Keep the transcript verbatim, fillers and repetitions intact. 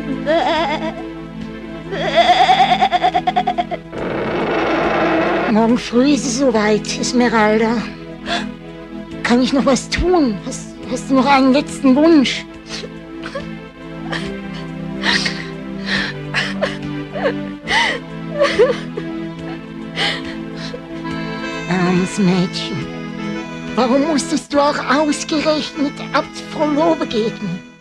Morgen früh ist es soweit, Esmeralda. Kann ich noch was tun? Hast, hast du noch einen letzten Wunsch? Armes Mädchen. Warum musstest du auch ausgerechnet Abt Frau Loh begegnen?